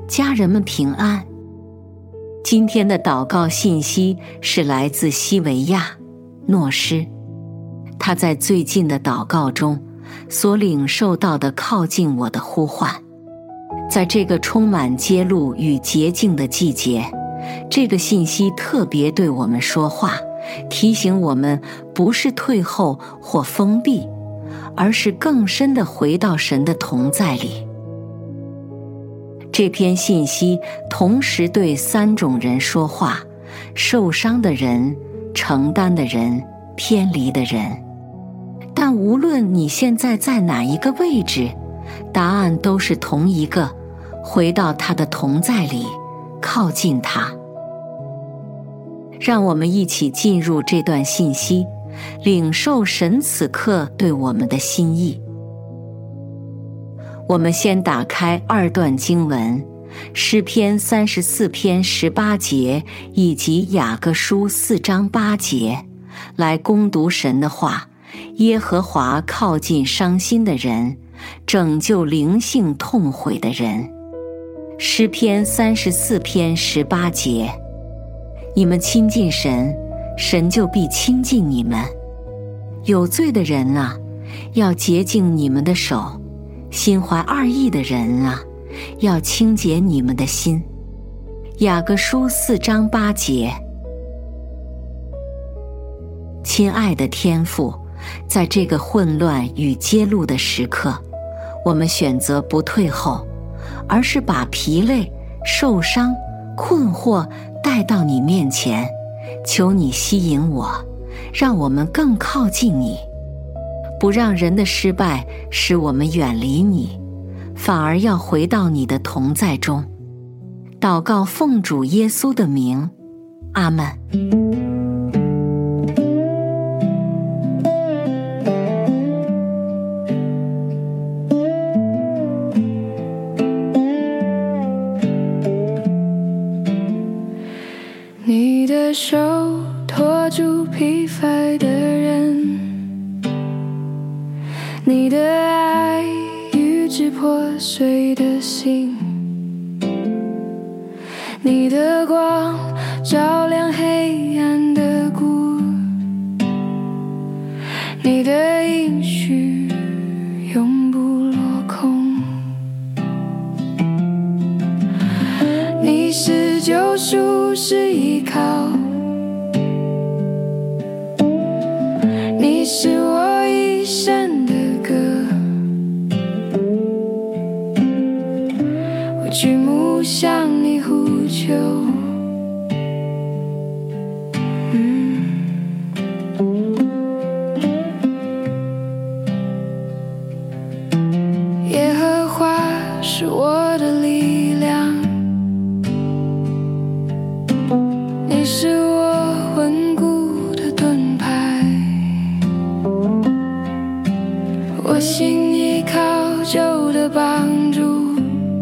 家人们平安。今天的祷告信息是来自西维亚诺施，他在最近的祷告中所领受到的靠近我的呼唤。在这个充满揭露与洁净的季节，这个信息特别对我们说话，提醒我们不是退后或封闭，而是更深地回到神的同在里。这篇信息同时对3种人说话：受伤的人、承担的人、偏离的人。但无论你现在在哪一个位置，答案都是同一个：回到他的同在里，靠近他。让我们一起进入这段信息，领受神此刻对我们的心意。我们先打开2段经文，诗篇34篇18节以及雅各书4章8节，来攻读神的话。耶和华靠近伤心的人，拯救灵性痛悔的人。诗篇34篇18节，你们亲近神，神就必亲近你们。有罪的人啊，要洁净你们的手；心怀二意的人啊，要清洁你们的心。雅各书4章8节。亲爱的天父，在这个混乱与揭露的时刻，我们选择不退后，而是把疲累、受伤、困惑带到你面前，求你吸引我，让我们更靠近你，不让人的失败使我们远离你，反而要回到你的同在中。祷告奉主耶稣的名，阿们。 你的手托住疲乏的人，你的爱医治破碎的心，你的光照亮黑暗的谷，你的应许永不落空。你是救赎，是依靠，你是我一生的歌，我举目向你呼求。耶和华是我的力量，你是我稳固的盾牌，我心依靠旧的帮助，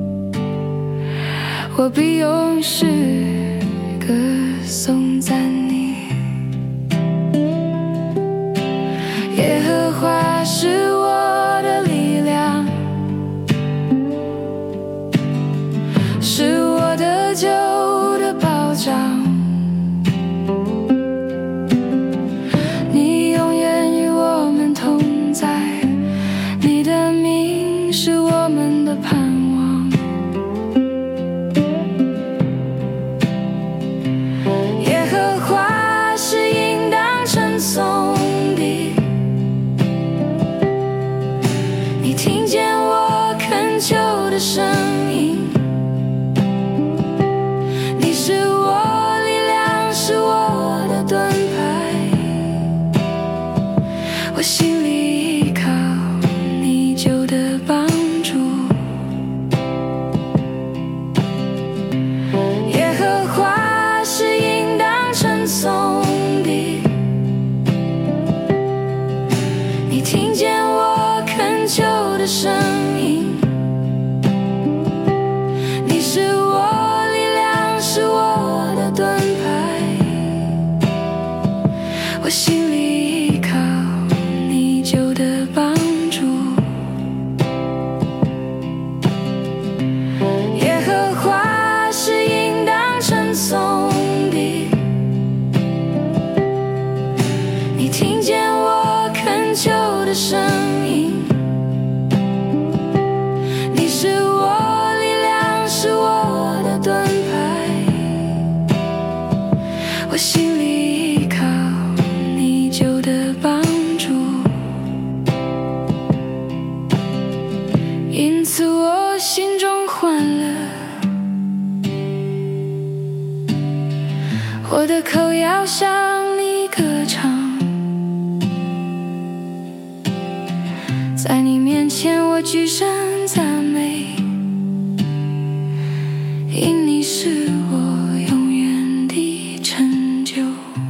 我必永世歌颂赞你。耶和华是我的力量，是我的救的保障，你永远与我们同在，你的名是我们的盼望。耶和华是应当称颂的，你听见我恳求的声音，你是我力量，是我的盾牌，我心里依靠你救的帮助。耶和华是应当称颂的，你听见我恳求的声音，你是我力量，是我的盾牌，我心里依靠你救的帮助。耶和华此我心中欢乐，我的口要向你歌唱，在你面前我举身赞美，因你是我永远的成就。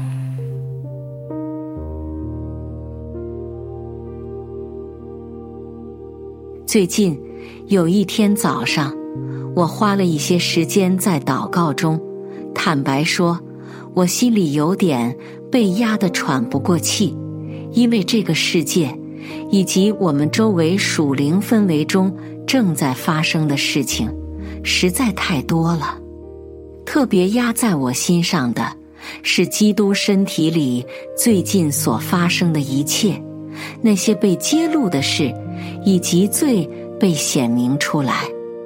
最近有一天早上，我花了一些时间在祷告中，坦白说，我心里有点被压得喘不过气，因为这个世界以及我们周围属灵氛围中正在发生的事情实在太多了。特别压在我心上的是基督身体里最近所发生的一切，那些被揭露的事以及罪被显明出来。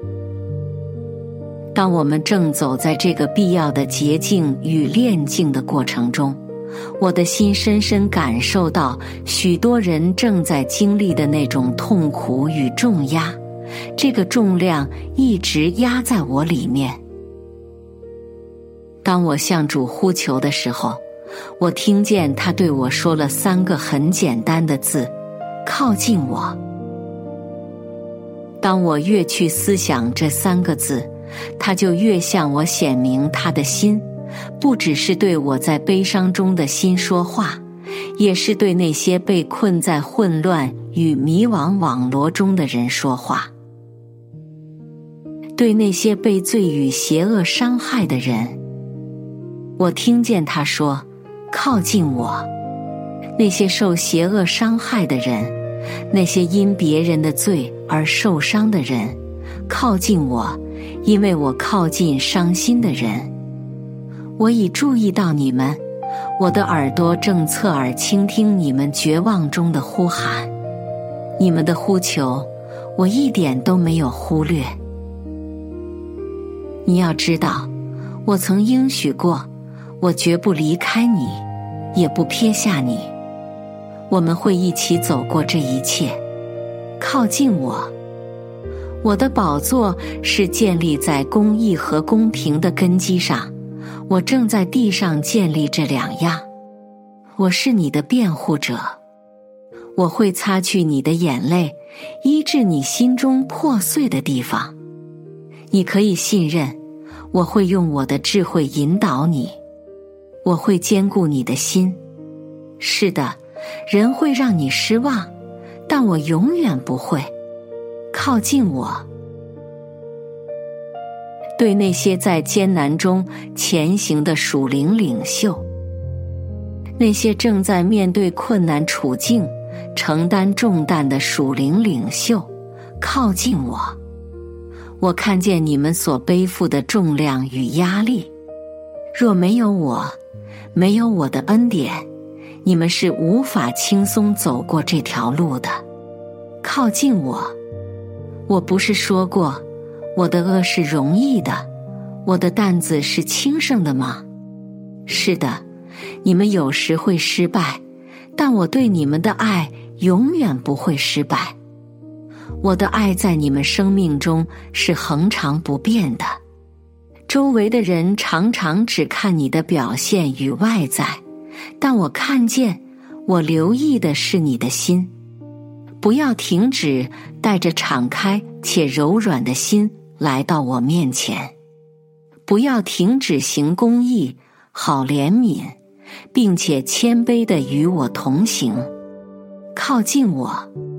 当我们正走在这个必要的洁净与炼净的过程中，我的心深深感受到许多人正在经历的那种痛苦与重压，这个重量一直压在我里面。当我向主呼求的时候，我听见他对我说了3个很简单的字：靠近我。当我越去思想这3个字，他就越向我显明他的心，不只是对我在悲伤中的心说话，也是对那些被困在混乱与迷惘网罗中的人说话，对那些被罪与邪恶伤害的人。我听见他说：靠近我。那些受邪恶伤害的人，那些因别人的罪而受伤的人，靠近我，因为我靠近伤心的人。我已注意到你们，我的耳朵正侧耳倾听你们绝望中的呼喊，你们的呼求我一点都没有忽略。你要知道，我曾应许过，我绝不离开你，也不撇下你，我们会一起走过这一切。靠近我。我的宝座是建立在公义和公平的根基上，我正在地上建立这2样。我是你的辩护者，我会擦去你的眼泪，医治你心中破碎的地方。你可以信任，我会用我的智慧引导你，我会坚固你的心。是的，人会让你失望，但我永远不会。靠近我。对那些在艰难中前行的属灵领袖，那些正在面对困难处境承担重担的属灵领袖，靠近我。我看见你们所背负的重量与压力，若没有我，没有我的恩典，你们是无法轻松走过这条路的。靠近我。我不是说过，我的恶是容易的，我的担子是轻省的吗？是的，你们有时会失败，但我对你们的爱永远不会失败。我的爱在你们生命中是恒常不变的。周围的人常常只看你的表现与外在，但我看见，我留意的是你的心。不要停止带着敞开且柔软的心来到我面前，不要停止行公义，好怜悯，并且谦卑地与我同行。靠近我。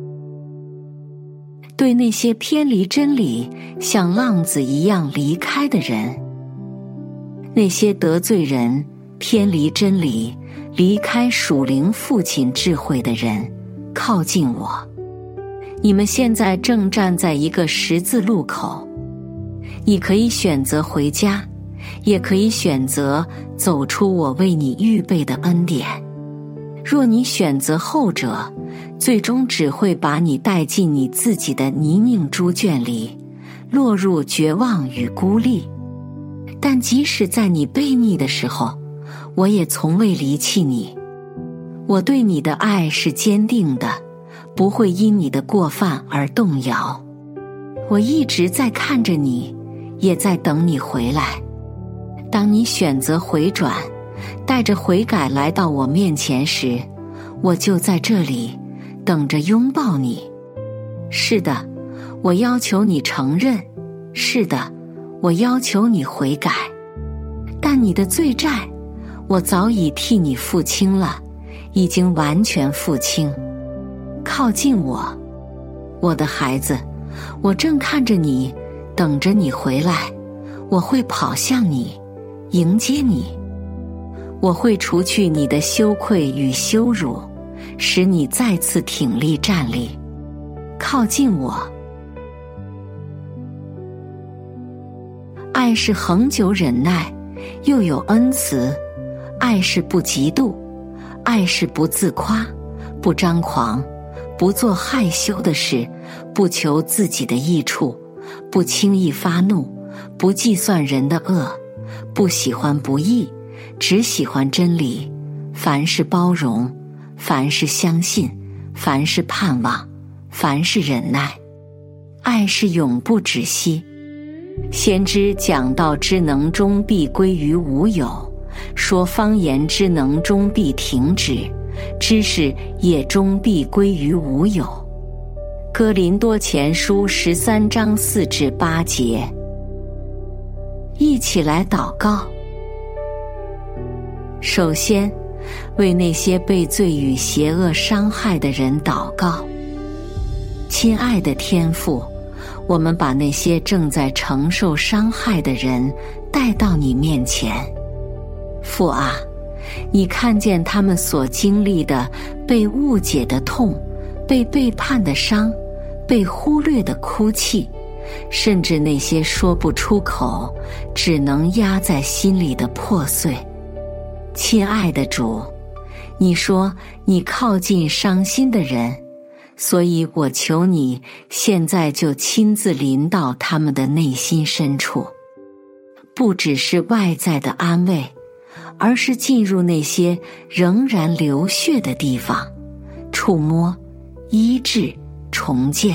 对那些偏离真理像浪子一样离开的人，那些得罪人、偏离真理、离开属灵父亲智慧的人，靠近我。你们现在正站在一个十字路口，你可以选择回家，也可以选择走出我为你预备的恩典。若你选择后者，最终只会把你带进你自己的泥泞猪圈里，落入绝望与孤立。但即使在你悖逆的时候，我也从未离弃你。我对你的爱是坚定的，不会因你的过犯而动摇。 我一直在看着你，也在等你回来。当你选择回转，带着悔改来到我面前时，我就在这里等着拥抱你。是的，我要求你承认，是的，我要求你悔改。但你的罪债，我早已替你付清了，已经完全付清。靠近我，我的孩子，我正看着你，等着你回来。我会跑向你，迎接你。我会除去你的羞愧与羞辱，使你再次挺立站立。靠近我。爱是恒久忍耐，又有恩慈。爱是不嫉妒，爱是不自夸，不张狂，不做害羞的事，不求自己的益处，不轻易发怒，不计算人的恶，不喜欢不义，只喜欢真理。凡事包容，凡事相信，凡事盼望，凡事忍耐。爱是永不止息。先知讲道之能终必归于无有，说方言之能终必停止，知识也终必归于无有。哥林多前书13章4至8节。一起来祷告。首先，为那些被罪与邪恶伤害的人祷告。亲爱的天父，我们把那些正在承受伤害的人带到你面前。父啊，你看见他们所经历的被误解的痛，被背叛的伤，被忽略的哭泣，甚至那些说不出口，只能压在心里的破碎。亲爱的主，你说你靠近伤心的人，所以我求你现在就亲自临到他们的内心深处，不只是外在的安慰，而是进入那些仍然流血的地方，触摸、医治、重建。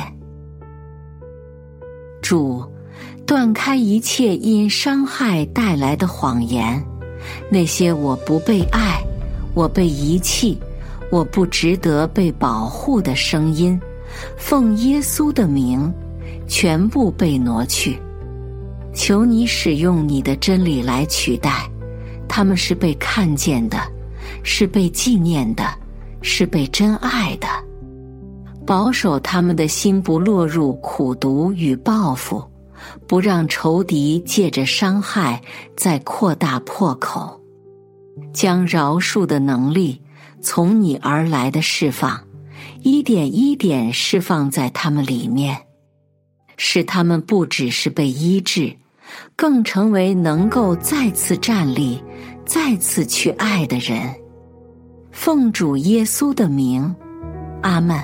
主，断开一切因伤害带来的谎言，那些我不被爱，我被遗弃，我不值得被保护的声音，奉耶稣的名，全部被挪去。求你使用你的真理来取代，他们是被看见的，是被纪念的，是被真爱的。保守他们的心不落入苦毒与报复，不让仇敌借着伤害再扩大破口。将饶恕的能力从你而来的释放，一点一点释放在他们里面，使他们不只是被医治，更成为能够再次站立，再次去爱的人。奉主耶稣的名，阿们。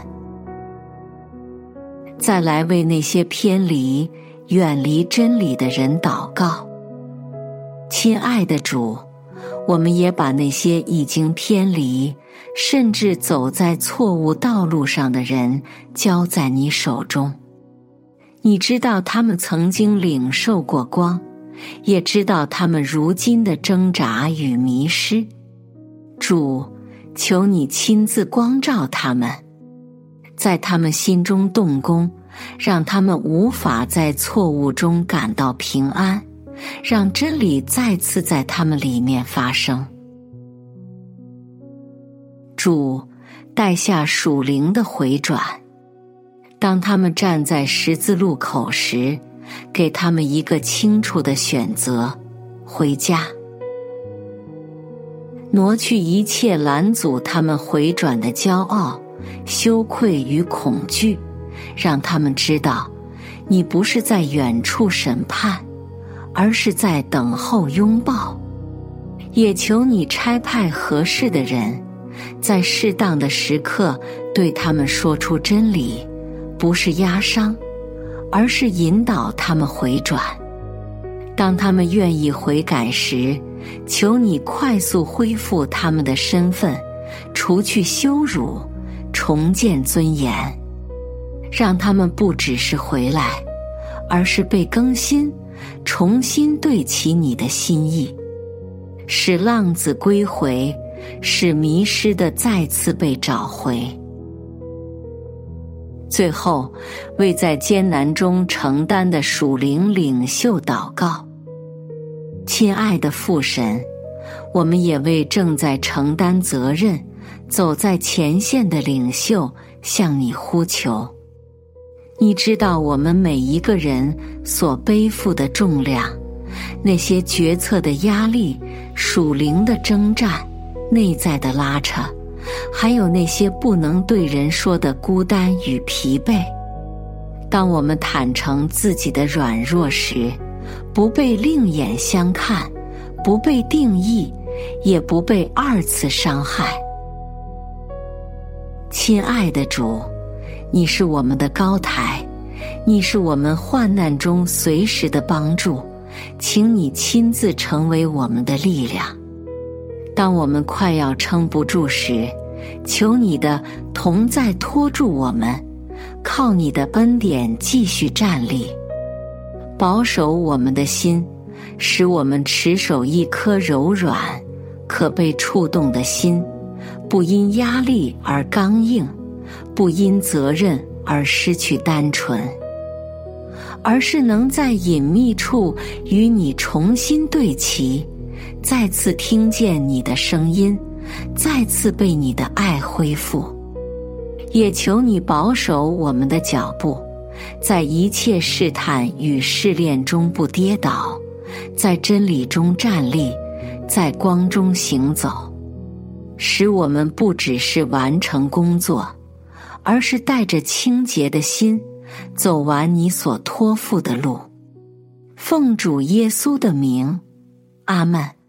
再来为那些偏离、远离真理的人祷告。亲爱的主，我们也把那些已经偏离，甚至走在错误道路上的人交在你手中。你知道他们曾经领受过光，也知道他们如今的挣扎与迷失。主，求你亲自光照他们，在他们心中动工，让他们无法在错误中感到平安，让真理再次在他们里面发生。主，带下属灵的回转，当他们站在十字路口时，给他们一个清楚的选择，回家。挪去一切拦阻他们回转的骄傲、羞愧与恐惧，让他们知道，你不是在远处审判，而是在等候拥抱。也求你差派合适的人，在适当的时刻对他们说出真理，不是压伤，而是引导他们回转。当他们愿意悔改时，求你快速恢复他们的身份，除去羞辱，重建尊严，让他们不只是回来， 而是被更新，重新对齐你的心意，使浪子归回，使迷失的再次被找回。最后，为在艰难中承担的属灵领袖祷告。亲爱的父神，我们也为正在承担责任、走在前线的领袖向你呼求。你知道我们每一个人所背负的重量，那些决策的压力、属灵的征战、内在的拉扯，还有那些不能对人说的孤单与疲惫。当我们坦诚自己的软弱时，不被另眼相看，不被定义，也不被二次伤害。亲爱的主，你是我们的高台，你是我们患难中随时的帮助，请你亲自成为我们的力量。当我们快要撑不住时，求你的同在托住我们，靠你的恩典继续站立，保守我们的心，使我们持守一颗柔软、可被触动的心，不因压力而刚硬，不因责任而失去单纯，而是能在隐秘处与你重新对齐，再次听见你的声音，再次被你的爱恢复。也求你保守我们的脚步，在一切试探与试炼中不跌倒，在真理中站立，在光中行走，使我们不只是完成工作，而是带着清洁的心走完你所托付的路。奉主耶稣的名，阿们。